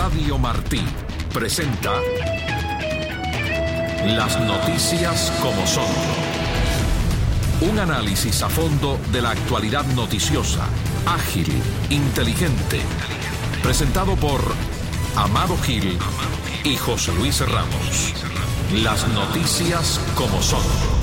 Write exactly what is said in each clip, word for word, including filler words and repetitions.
Radio Martí presenta Las noticias como son. Un análisis a fondo de la actualidad noticiosa, ágil, inteligente. Presentado por Amado Gil y José Luis Ramos. Las noticias como son.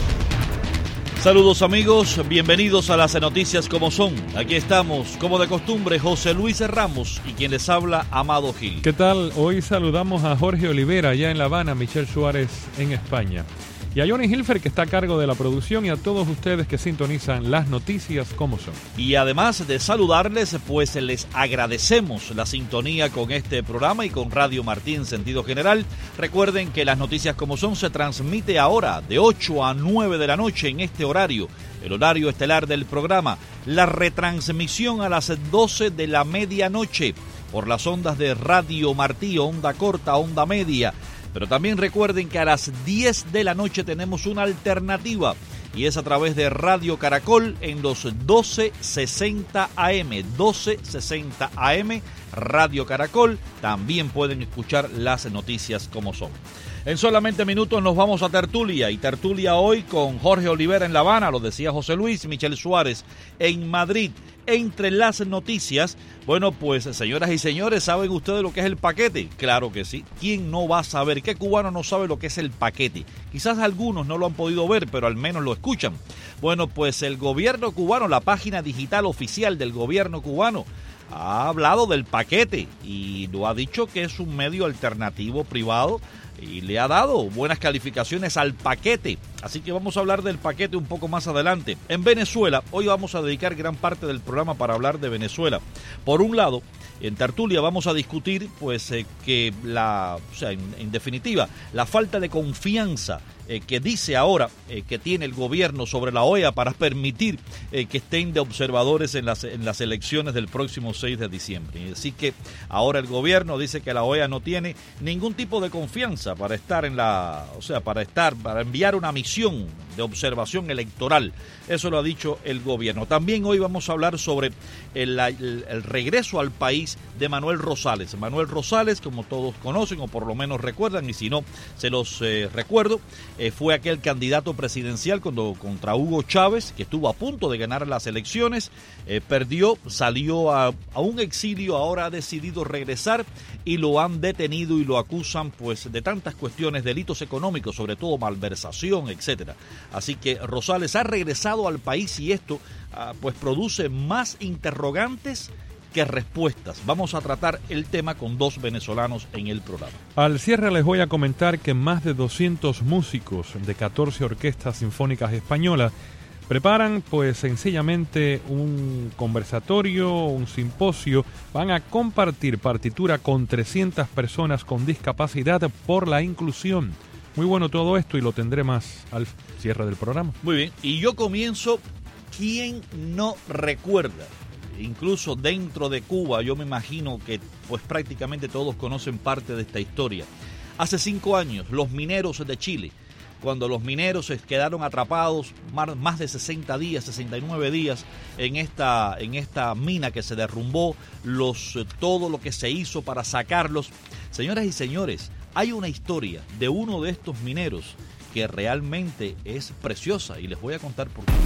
Saludos amigos, bienvenidos a las noticias como son. Aquí estamos, como de costumbre, José Luis Ramos y quien les habla, Amado Gil. ¿Qué tal? Hoy saludamos a Jorge Olivera allá en La Habana, Michelle Suárez en España. Y a Johnny Hilfer, que está a cargo de la producción, y a todos ustedes que sintonizan las noticias como son. Y además de saludarles, pues les agradecemos la sintonía con este programa y con Radio Martí en sentido general. Recuerden que las noticias como son se transmite ahora de ocho a nueve de la noche en este horario, el horario estelar del programa. La retransmisión a las doce de la medianoche por las ondas de Radio Martí, onda corta, onda media. Pero también recuerden que a las diez de la noche tenemos una alternativa y es a través de Radio Caracol en los doce sesenta A M, doce sesenta A M, Radio Caracol. También pueden escuchar las noticias como son. En solamente minutos nos vamos a tertulia, y tertulia hoy con Jorge Olivera en La Habana, lo decía José Luis, Michelle Suárez en Madrid. Entre las noticias, bueno, pues señoras y señores, ¿saben ustedes lo que es el paquete? Claro que sí. ¿Quién no va a saber? ¿Qué cubano no sabe lo que es el paquete? Quizás algunos no lo han podido ver, pero al menos lo escuchan. Bueno, pues el gobierno cubano, la página digital oficial del gobierno cubano, ha hablado del paquete y lo ha dicho que es un medio alternativo privado y le ha dado buenas calificaciones al paquete. Así que vamos a hablar del paquete un poco más adelante. En Venezuela, hoy vamos a dedicar gran parte del programa para hablar de Venezuela. Por un lado, en tertulia vamos a discutir pues eh, que la, o sea, en, en definitiva, la falta de confianza eh, que dice ahora eh, que tiene el gobierno sobre la O E A para permitir eh, que estén de observadores en las, en las elecciones del próximo seis de diciembre. Así que ahora el gobierno dice que la O E A no tiene ningún tipo de confianza para estar en la, o sea, para estar, para enviar una misión de observación electoral. Eso lo ha dicho el gobierno. También hoy vamos a hablar sobre el, el, el regreso al país de Manuel Rosales. Manuel Rosales, como todos conocen o por lo menos recuerdan, y si no, se los eh, recuerdo, eh, fue aquel candidato presidencial cuando, contra Hugo Chávez, que estuvo a punto de ganar las elecciones, eh, perdió, salió a, a un exilio, ahora ha decidido regresar y lo han detenido y lo acusan pues de tantas cuestiones, delitos económicos, sobre todo malversación, etcétera. Así que Rosales ha regresado al país y esto uh, pues produce más interrogantes que respuestas. Vamos a tratar el tema con dos venezolanos en el programa. Al cierre les voy a comentar que más de doscientos músicos de catorce orquestas sinfónicas españolas preparan pues sencillamente un conversatorio, un simposio. Van a compartir partitura con trescientas personas con discapacidad por la inclusión. Muy bueno todo esto y lo tendré más al cierre del programa. Muy bien, y yo comienzo. ¿Quién no recuerda? Incluso dentro de Cuba, yo me imagino que pues prácticamente todos conocen parte de esta historia. Hace cinco años, los mineros de Chile, cuando los mineros se quedaron atrapados más de sesenta días, sesenta y nueve días en esta, en esta mina que se derrumbó, los, todo lo que se hizo para sacarlos. Señoras y señores, hay una historia de uno de estos mineros que realmente es preciosa y les voy a contar por qué.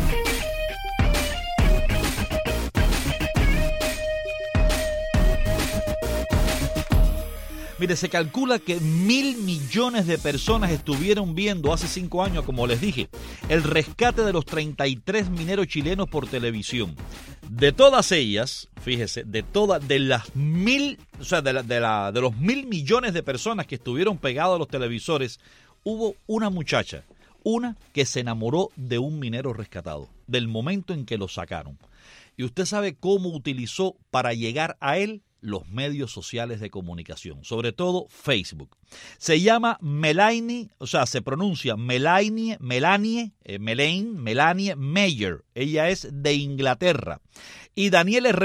Mire, se calcula que mil millones de personas estuvieron viendo hace cinco años, como les dije, el rescate de los treinta y tres mineros chilenos por televisión. De todas ellas, fíjese, de todas, de las mil, o sea, de, la, de, la, de los mil millones de personas que estuvieron pegados a los televisores, hubo una muchacha, una que se enamoró de un minero rescatado, del momento en que lo sacaron. ¿Y usted sabe cómo utilizó para llegar a él? Los medios sociales de comunicación, sobre todo Facebook. Se llama Melanie, o sea, se pronuncia Melanie, Melanie, eh, Melaine, Melanie Meyer. Ella es de Inglaterra. Y Daniel Herrera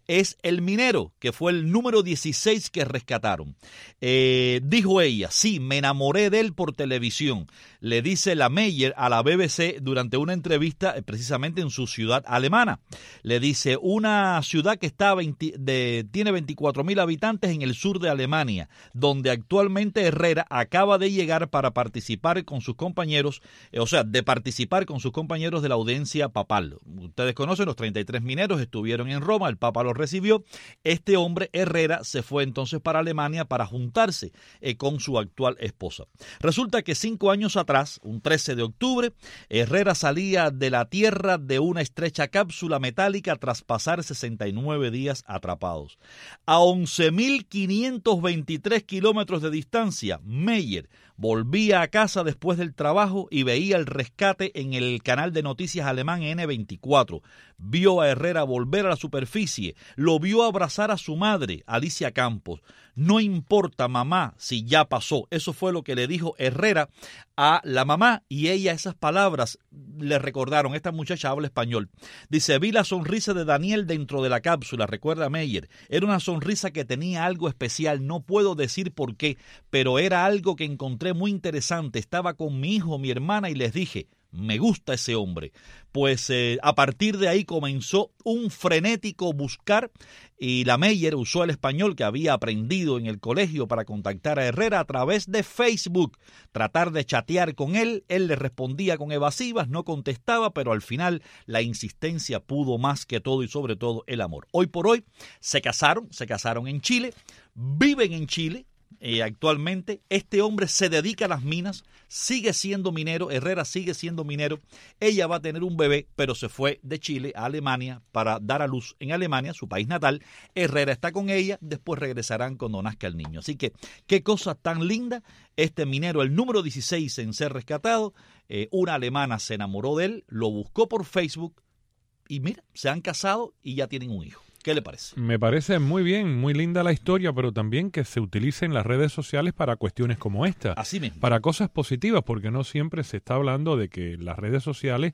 es el minero, que fue el número dieciséis que rescataron. Eh, dijo ella, sí, me enamoré de él por televisión. Le dice la Meyer a la B B C durante una entrevista precisamente en su ciudad alemana. Le dice, una ciudad que está veinte, de, tiene veinticuatro mil habitantes en el sur de Alemania, donde actualmente Herrera acaba de llegar para participar con sus compañeros, eh, o sea, de participar con sus compañeros de la audiencia papal. Ustedes conocen, los treinta y tres mineros estuvieron en Roma, el Papa los recibió. Este hombre, Herrera, se fue entonces para Alemania para juntarse eh, con su actual esposa. Resulta que cinco años atrás, un trece de octubre, Herrera salía de la Tierra de una estrecha cápsula metálica tras pasar sesenta y nueve días atrapados. A once mil quinientos veintitrés kilómetros de distancia, Meyer volvía a casa después del trabajo y veía el rescate en el canal de noticias alemán ene veinticuatro. Vio a Herrera volver a la superficie, lo vio abrazar a su madre, Alicia Campos. No importa, mamá, si ya pasó. Eso fue lo que le dijo Herrera a la mamá, y ella esas palabras le recordaron. Esta muchacha habla español. Dice, vi la sonrisa de Daniel dentro de la cápsula, recuerda Meyer. Era una sonrisa que tenía algo especial, no puedo decir por qué, pero era algo que encontré muy interesante. Estaba con mi hijo, mi hermana, y les dije, me gusta ese hombre. Pues eh, a partir de ahí comenzó un frenético buscar, y la Meyer usó el español que había aprendido en el colegio para contactar a Herrera a través de Facebook, tratar de chatear con él. Él le respondía con evasivas, no contestaba, pero al final la insistencia pudo más que todo, y sobre todo el amor. Hoy por hoy se casaron, se casaron en Chile, viven en Chile. Eh, actualmente este hombre se dedica a las minas, sigue siendo minero, Herrera sigue siendo minero. Ella va a tener un bebé, pero se fue de Chile a Alemania para dar a luz en Alemania, su país natal. Herrera está con ella, después regresarán cuando nazca el niño. Así que qué cosa tan linda, este minero, el número dieciséis en ser rescatado. Eh, una alemana se enamoró de él, lo buscó por Facebook y mira, se han casado y ya tienen un hijo. ¿Qué le parece? Me parece muy bien, muy linda la historia, pero también que se utilicen las redes sociales para cuestiones como esta. Así mismo. Para cosas positivas, porque no siempre se está hablando de que las redes sociales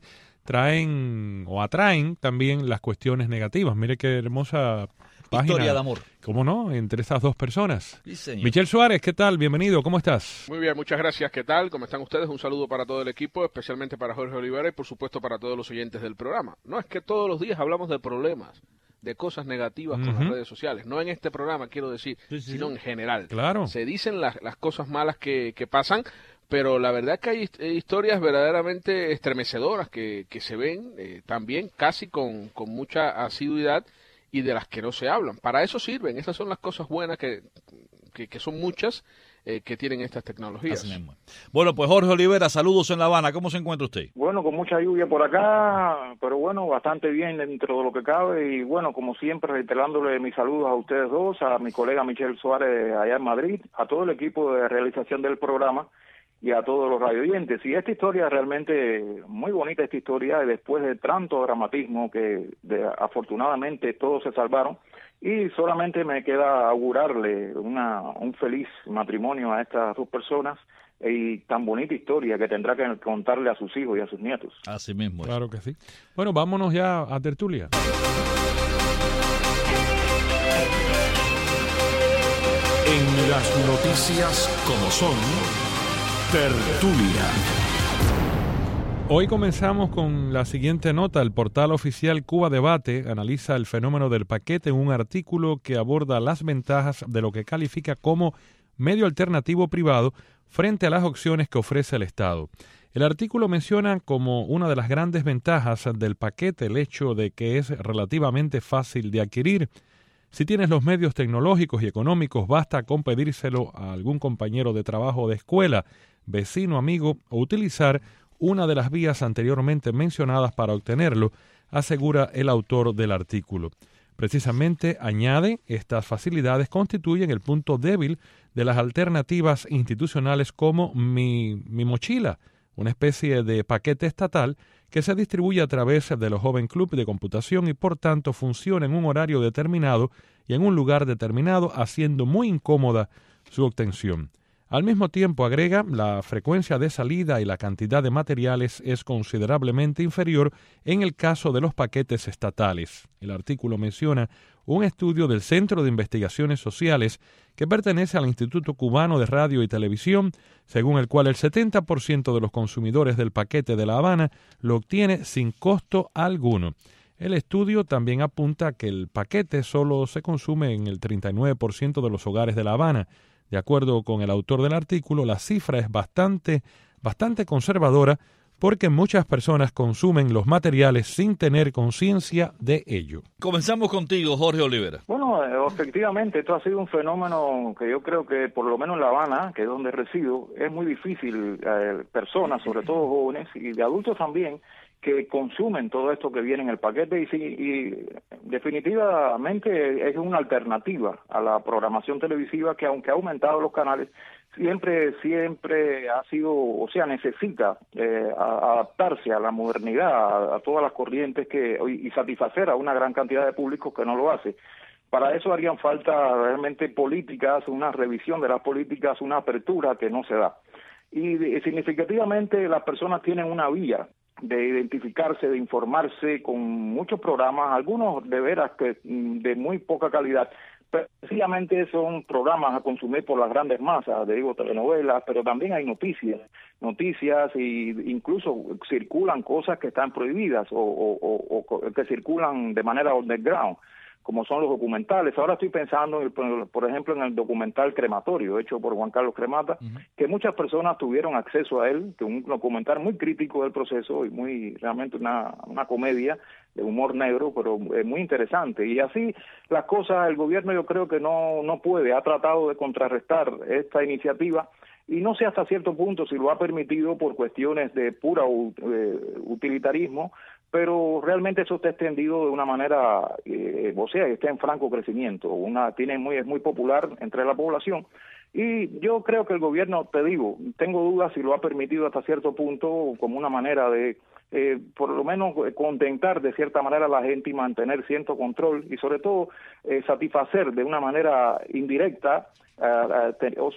traen o atraen también las cuestiones negativas. Mire qué hermosa página. Historia de amor. ¿Cómo no? Entre esas dos personas. Sí, señor. Michel Suárez, ¿qué tal? Bienvenido, ¿cómo estás? Muy bien, muchas gracias. ¿Qué tal? ¿Cómo están ustedes? Un saludo para todo el equipo, especialmente para Jorge Olivera y por supuesto para todos los oyentes del programa. No es que todos los días hablamos de problemas, de cosas negativas con uh-huh. las redes sociales. No en este programa, quiero decir, sí, sí, sino en general. Claro. Se dicen las, las cosas malas que, que pasan, pero la verdad es que hay historias verdaderamente estremecedoras que, que se ven eh, también casi con, con mucha asiduidad y de las que no se hablan. Para eso sirven. Esas son las cosas buenas que, que, que son muchas eh, que tienen estas tecnologías. Bueno, pues Jorge Olivera, saludos en La Habana. ¿Cómo se encuentra usted? Bueno, con mucha lluvia por acá, pero bueno, bastante bien dentro de lo que cabe. Y bueno, como siempre, reiterándole mis saludos a ustedes dos, a mi colega Michel Suárez allá en Madrid, a todo el equipo de realización del programa y a todos los radioyentes. Y esta historia realmente muy bonita, esta historia, y después de tanto dramatismo que de, afortunadamente todos se salvaron, y solamente me queda augurarle una, un feliz matrimonio a estas dos personas y tan bonita historia que tendrá que contarle a sus hijos y a sus nietos. Así mismo es. Claro que sí. Bueno, vámonos ya a tertulia. En las noticias como son, tertulia. Hoy comenzamos con la siguiente nota. El portal oficial Cuba Debate analiza el fenómeno del paquete en un artículo que aborda las ventajas de lo que califica como medio alternativo privado frente a las opciones que ofrece el Estado. El artículo menciona como una de las grandes ventajas del paquete el hecho de que es relativamente fácil de adquirir. Si tienes los medios tecnológicos y económicos, basta con pedírselo a algún compañero de trabajo o de escuela, vecino, amigo, o utilizar una de las vías anteriormente mencionadas para obtenerlo, asegura el autor del artículo. Precisamente, añade, estas facilidades constituyen el punto débil de las alternativas institucionales como Mi, Mi Mochila, una especie de paquete estatal que se distribuye a través de los Joven Club de computación y por tanto funciona en un horario determinado y en un lugar determinado, haciendo muy incómoda su obtención. Al mismo tiempo, agrega, la frecuencia de salida y la cantidad de materiales es considerablemente inferior en el caso de los paquetes estatales. El artículo menciona un estudio del Centro de Investigaciones Sociales que pertenece al Instituto Cubano de Radio y Televisión, según el cual el setenta por ciento de los consumidores del paquete de La Habana lo obtiene sin costo alguno. El estudio también apunta a que el paquete solo se consume en el treinta y nueve por ciento de los hogares de La Habana. De acuerdo con el autor del artículo, la cifra es bastante, bastante conservadora porque muchas personas consumen los materiales sin tener conciencia de ello. Comenzamos contigo, Jorge Olivera. Bueno, efectivamente, esto ha sido un fenómeno que yo creo que por lo menos en La Habana, que es donde resido, es muy difícil, eh, personas, sobre todo jóvenes y de adultos también, que consumen todo esto que viene en el paquete y, sí, y definitivamente es una alternativa a la programación televisiva que, aunque ha aumentado los canales, siempre siempre ha sido, o sea, necesita eh, a, adaptarse a la modernidad, a, a todas las corrientes que y, y satisfacer a una gran cantidad de públicos que no lo hace. Para eso harían falta realmente políticas, una revisión de las políticas, una apertura que no se da. Y, y significativamente las personas tienen una vía de identificarse, de informarse con muchos programas, algunos de veras que de muy poca calidad, pero sencillamente son programas a consumir por las grandes masas, digo telenovelas, pero también hay noticias, noticias y incluso circulan cosas que están prohibidas o, o, o, o que circulan de manera underground, como son los documentales. Ahora estoy pensando, en el, por ejemplo, en el documental Crematorio, hecho por Juan Carlos Cremata, uh-huh. que muchas personas tuvieron acceso a él, que un documental muy crítico del proceso y muy realmente una, una comedia de humor negro, pero eh, muy interesante. Y así las cosas, el gobierno yo creo que no, no puede, ha tratado de contrarrestar esta iniciativa, y no sé hasta cierto punto si lo ha permitido por cuestiones de pura eh, utilitarismo, pero realmente eso está extendido de una manera, eh, o sea, está en franco crecimiento, una tiene muy es muy popular entre la población, y yo creo que el gobierno, te digo, tengo dudas si lo ha permitido hasta cierto punto como una manera de, eh, por lo menos, contentar de cierta manera a la gente y mantener cierto control, y sobre todo eh, satisfacer de una manera indirecta A,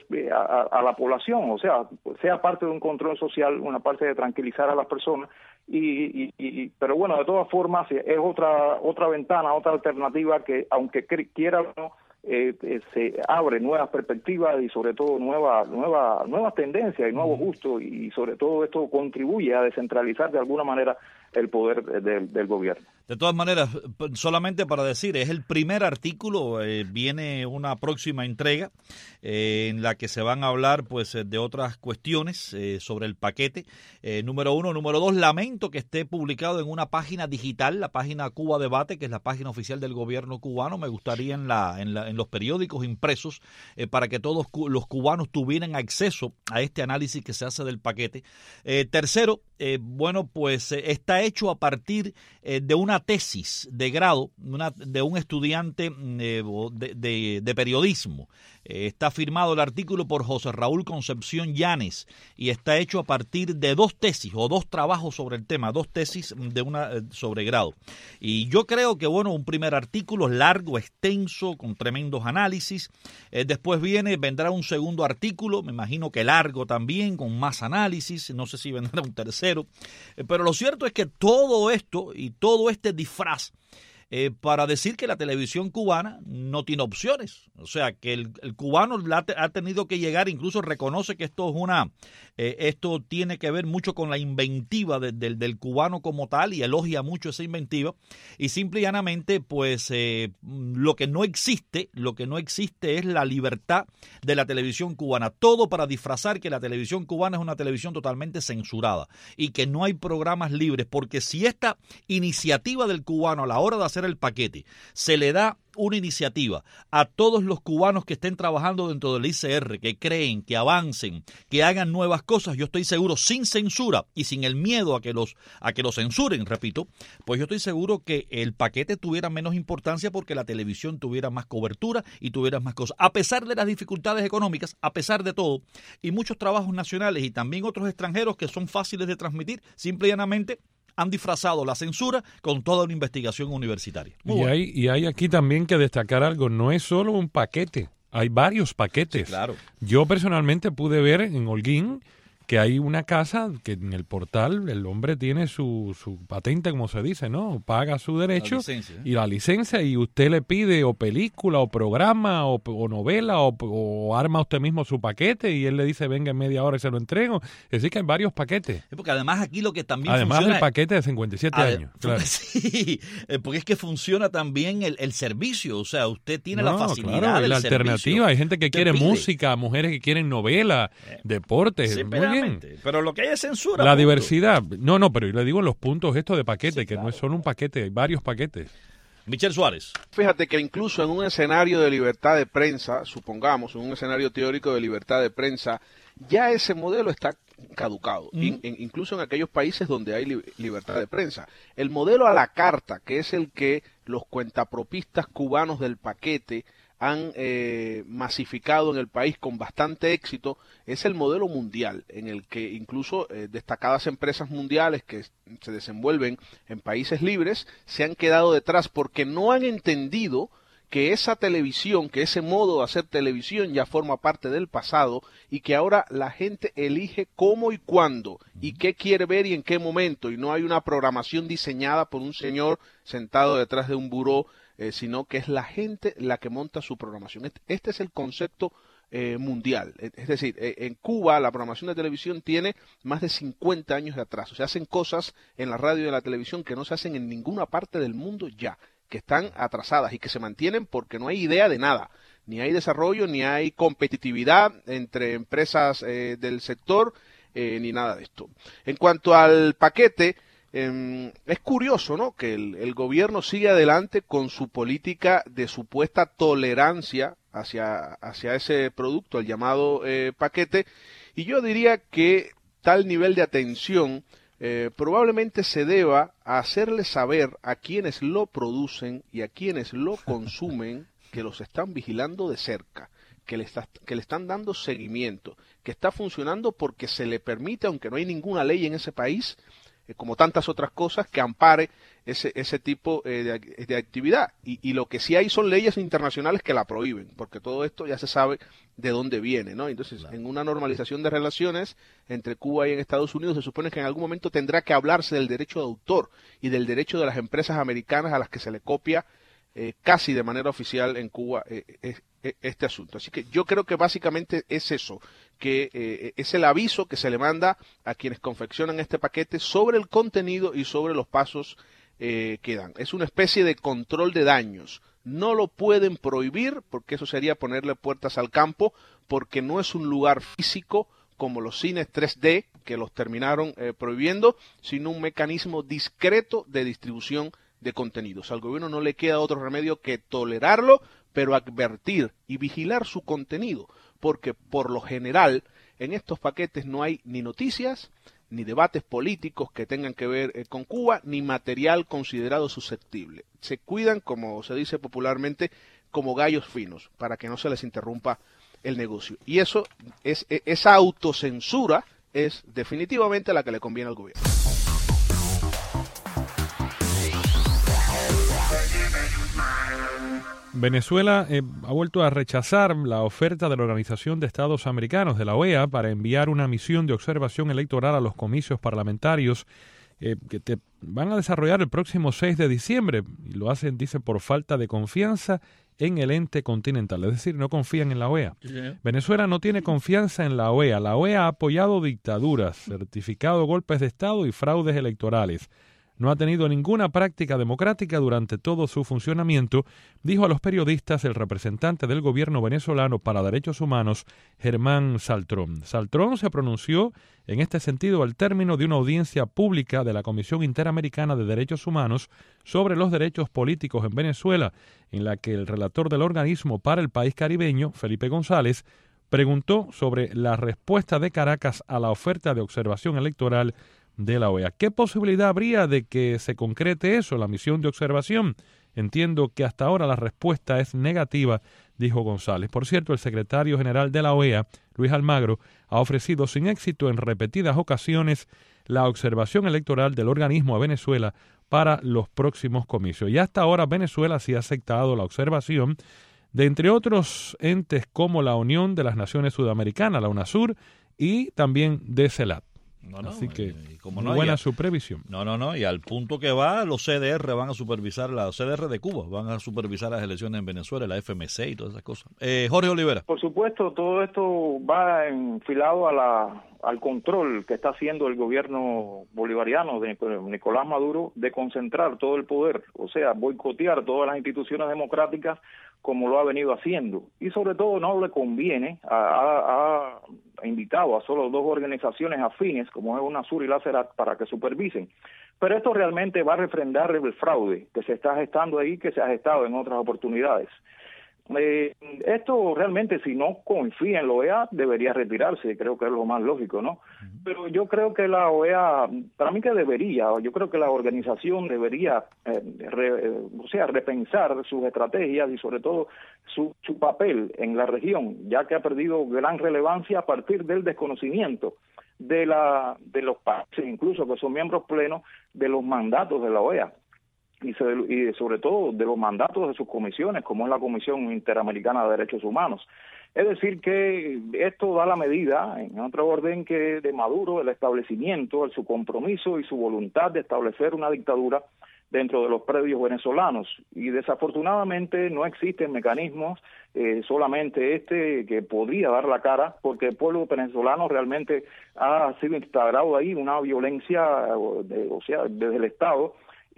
a, a la población, o sea, sea parte de un control social, una parte de tranquilizar a las personas, y, y, y pero bueno, de todas formas es otra otra ventana, otra alternativa que, aunque quiera o no, eh, eh, se abre nuevas perspectivas y sobre todo nuevas nueva, nuevas tendencias y nuevos gustos, y sobre todo esto contribuye a descentralizar de alguna manera el poder del, del gobierno. De todas maneras, solamente para decir, es el primer artículo, eh, viene una próxima entrega eh, en la que se van a hablar pues de otras cuestiones eh, sobre el paquete, eh, número uno. Número dos, lamento que esté publicado en una página digital, la página Cuba Debate, que es la página oficial del gobierno cubano. Me gustaría en, la, en, la, en los periódicos impresos eh, para que todos los cubanos tuvieran acceso a este análisis que se hace del paquete. Eh, tercero, eh, bueno, pues eh, está hecho a partir eh, de una tesis de grado una, de un estudiante eh, de, de, de periodismo. Eh, está firmado el artículo por José Raúl Concepción Llanes y está hecho a partir de dos tesis o dos trabajos sobre el tema, dos tesis de una eh, sobre grado. Y yo creo que, bueno, un primer artículo largo, extenso, con tremendos análisis. Eh, después viene, vendrá un segundo artículo, me imagino que largo también, con más análisis. No sé si vendrá un tercero. Eh, pero lo cierto es que todo esto y todo este disfraz Eh, para decir que la televisión cubana no tiene opciones. O sea, que el, el cubano la ha tenido que llegar, incluso reconoce que esto es una, eh, esto tiene que ver mucho con la inventiva de, de, del cubano como tal, y elogia mucho esa inventiva, y simple y llanamente, pues, eh, lo que no existe, lo que no existe es la libertad de la televisión cubana. Todo para disfrazar que la televisión cubana es una televisión totalmente censurada, y que no hay programas libres, porque si esta iniciativa del cubano a la hora de hacer el paquete se le da una iniciativa a todos los cubanos que estén trabajando dentro del I C R, que creen, que avancen, que hagan nuevas cosas, yo estoy seguro, sin censura y sin el miedo a que los a que los censuren, repito, pues yo estoy seguro que el paquete tuviera menos importancia porque la televisión tuviera más cobertura y tuviera más cosas, a pesar de las dificultades económicas, a pesar de todo, y muchos trabajos nacionales y también otros extranjeros que son fáciles de transmitir, simple y llanamente han disfrazado la censura con toda una investigación universitaria. Y hay, y hay aquí también que destacar algo, no es solo un paquete, hay varios paquetes. Sí, claro. Yo personalmente pude ver en Holguín que hay una casa que en el portal el hombre tiene su, su patente, como se dice, ¿no? Paga su derecho la licencia, ¿eh? y la licencia, y usted le pide o película o programa o, o novela o, o arma usted mismo su paquete y él le dice venga en media hora y se lo entrego. Es decir, que hay varios paquetes. Sí, porque además aquí lo que también Además funciona... del paquete de cincuenta y siete Ade- años. Claro. Sí, porque es que funciona también el, el servicio, o sea, usted tiene No, la facilidad claro, y del la servicio. alternativa. Hay gente que Usted quiere pide. música, mujeres que quieren novela, Eh, deportes. Sí, Muy bien. claramente. Pero lo que hay es censura. La punto. diversidad. No, no, pero yo le digo los puntos estos de paquete, Sí, que claro. no es solo un paquete, hay varios paquetes. Michel Suárez. Fíjate que incluso en un escenario de libertad de prensa, supongamos, en un escenario teórico de libertad de prensa, ya ese modelo está caducado, Mm. in- in- incluso en aquellos países donde hay li- libertad de prensa. El modelo a la carta, que es el que los cuentapropistas cubanos del paquete han eh, masificado en el país con bastante éxito, es el modelo mundial, en el que incluso eh, destacadas empresas mundiales que se desenvuelven en países libres se han quedado detrás porque no han entendido que esa televisión, que ese modo de hacer televisión ya forma parte del pasado y que ahora la gente elige cómo y cuándo y qué quiere ver y en qué momento, y no hay una programación diseñada por un señor sentado detrás de un buró, eh, sino que es la gente la que monta su programación. Este, este es el concepto eh, mundial. Es decir, eh, en Cuba la programación de televisión tiene más de cincuenta años de atraso. Se hacen cosas en la radio y en la televisión que no se hacen en ninguna parte del mundo ya, que están atrasadas y que se mantienen porque no hay idea de nada. Ni hay desarrollo, ni hay competitividad entre empresas eh, del sector, eh, ni nada de esto. En cuanto al paquete, eh, es curioso, ¿no?, que el, el gobierno sigue adelante con su política de supuesta tolerancia hacia, hacia ese producto, el llamado eh, paquete, y yo diría que tal nivel de atención eh, probablemente se deba a hacerle saber a quienes lo producen y a quienes lo consumen que los están vigilando de cerca, que le, está, que le están dando seguimiento, que está funcionando porque se le permite, aunque no hay ninguna ley en ese país, eh, como tantas otras cosas, que ampare ese, ese tipo eh, de, de actividad. Y, y lo que sí hay son leyes internacionales que la prohíben, porque todo esto ya se sabe de dónde viene, ¿no? Entonces, claro, en una normalización de relaciones entre Cuba y en Estados Unidos, se supone que en algún momento tendrá que hablarse del derecho de autor y del derecho de las empresas americanas a las que se le copia eh, casi de manera oficial en Cuba eh, eh, eh, este asunto. Así que yo creo que básicamente es eso, que eh, es el aviso que se le manda a quienes confeccionan este paquete sobre el contenido y sobre los pasos eh, que dan. Es una especie de control de daños. No lo pueden prohibir porque eso sería ponerle puertas al campo, porque no es un lugar físico como los cines tres D que los terminaron eh, prohibiendo, sino un mecanismo discreto de distribución de contenidos. Al gobierno no le queda otro remedio que tolerarlo, pero advertir y vigilar su contenido, porque por lo general en estos paquetes no hay ni noticias, ni debates políticos que tengan que ver eh, con Cuba, ni material considerado susceptible. Se cuidan, como se dice popularmente, como gallos finos, para que no se les interrumpa el negocio. Y eso es, esa autocensura es definitivamente la que le conviene al gobierno. Venezuela eh, ha vuelto a rechazar la oferta de la Organización de Estados Americanos, de la O E A, para enviar una misión de observación electoral a los comicios parlamentarios eh, que te van a desarrollar el próximo seis de diciembre. Y lo hacen, dice, por falta de confianza en el ente continental. Es decir, no confían en la O E A. Yeah. Venezuela no tiene confianza en la O E A. La O E A ha apoyado dictaduras, certificado golpes de Estado y fraudes electorales. No ha tenido ninguna práctica democrática durante todo su funcionamiento, dijo a los periodistas el representante del gobierno venezolano para derechos humanos, Germán Saltrón. Saltrón se pronunció en este sentido al término de una audiencia pública de la Comisión Interamericana de Derechos Humanos sobre los derechos políticos en Venezuela, en la que el relator del organismo para el país caribeño, Felipe González, preguntó sobre la respuesta de Caracas a la oferta de observación electoral de la O E A. ¿Qué posibilidad habría de que se concrete eso, la misión de observación? Entiendo que hasta ahora la respuesta es negativa, dijo González. Por cierto, el secretario general de la O E A, Luis Almagro, ha ofrecido sin éxito en repetidas ocasiones la observación electoral del organismo a Venezuela para los próximos comicios. Y hasta ahora Venezuela sí ha aceptado la observación de, entre otros entes como la Unión de las Naciones Sudamericanas, la UNASUR, y también de CELAT. No, no, Así que y, y como muy no, buena a, supervisión. No, no, no, y al punto que va, los C D R van a supervisar, los C D R de Cuba van a supervisar las elecciones en Venezuela, la F M C y todas esas cosas. Eh, Jorge Olivera. Por supuesto, todo esto va enfilado a la, al control que está haciendo el gobierno bolivariano de Nicolás Maduro de concentrar todo el poder, o sea, boicotear todas las instituciones democráticas como lo ha venido haciendo. Y sobre todo no le conviene, ha invitado a solo dos organizaciones afines, como es UNASUR y la CELAT, para que supervisen. Pero esto realmente va a refrendar el fraude que se está gestando ahí, que se ha gestado en otras oportunidades. Eh, esto realmente, si no confía en la O E A, debería retirarse, creo que es lo más lógico, ¿no? Pero yo creo que la O E A, para mí que debería, yo creo que la organización debería, eh, re, eh, o sea, repensar sus estrategias y sobre todo su, su papel en la región, ya que ha perdido gran relevancia a partir del desconocimiento de la de los países, incluso que son miembros plenos de los mandatos de la O E A. Y, se, y sobre todo de los mandatos de sus comisiones, como es la Comisión Interamericana de Derechos Humanos. Es decir, que esto da la medida, en otro orden, que de Maduro, el establecimiento, su compromiso y su voluntad de establecer una dictadura dentro de los predios venezolanos. Y desafortunadamente no existen mecanismos, eh, solamente este, que podría dar la cara, porque el pueblo venezolano realmente ha sido instaurado ahí una violencia, de, o sea, desde el Estado,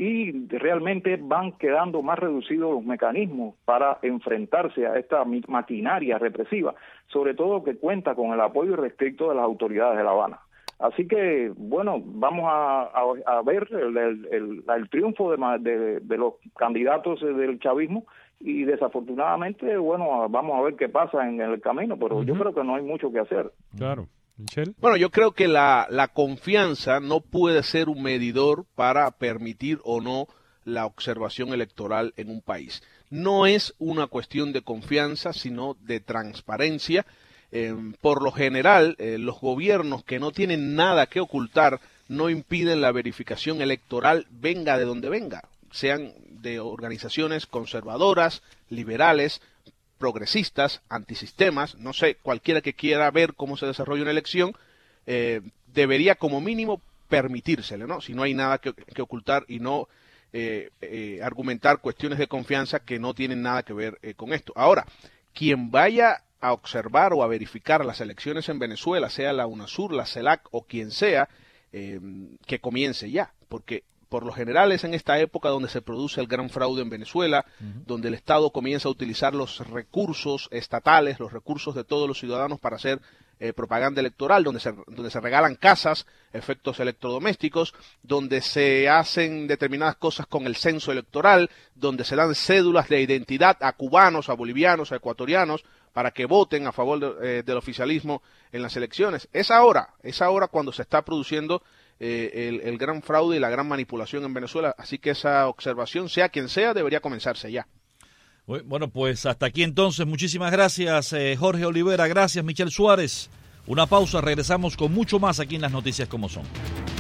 y realmente van quedando más reducidos los mecanismos para enfrentarse a esta maquinaria represiva, sobre todo que cuenta con el apoyo irrestricto de las autoridades de La Habana. Así que, bueno, vamos a, a, a ver el, el, el, el triunfo de, de, de los candidatos del chavismo y desafortunadamente, bueno, vamos a ver qué pasa en el camino, pero uh-huh. yo creo que no hay mucho que hacer. Claro. Michelle. Bueno, yo creo que la, la confianza no puede ser un medidor para permitir o no la observación electoral en un país. No es una cuestión de confianza, sino de transparencia. Eh, por lo general, eh, los gobiernos que no tienen nada que ocultar no impiden la verificación electoral, venga de donde venga, sean de organizaciones conservadoras, liberales, progresistas, antisistemas, no sé, cualquiera que quiera ver cómo se desarrolla una elección, eh, debería como mínimo permitírsele, ¿no? Si no hay nada que, que ocultar y no eh, eh, argumentar cuestiones de confianza que no tienen nada que ver eh, con esto. Ahora, quien vaya a observar o a verificar las elecciones en Venezuela, sea la UNASUR, la CELAC o quien sea, eh, que comience ya, porque por lo general es en esta época donde se produce el gran fraude en Venezuela, uh-huh. donde el Estado comienza a utilizar los recursos estatales, los recursos de todos los ciudadanos para hacer eh, propaganda electoral, donde se, donde se regalan casas, efectos electrodomésticos, donde se hacen determinadas cosas con el censo electoral, donde se dan cédulas de identidad a cubanos, a bolivianos, a ecuatorianos, para que voten a favor de, eh, del oficialismo en las elecciones. Es ahora, es ahora cuando se está produciendo Eh, el, el gran fraude y la gran manipulación en Venezuela, así que esa observación, sea quien sea, debería comenzarse ya. Bueno, pues hasta aquí entonces, muchísimas gracias eh, Jorge Olivera, gracias Michelle Suárez, una pausa, regresamos con mucho más aquí en Las Noticias Como Son.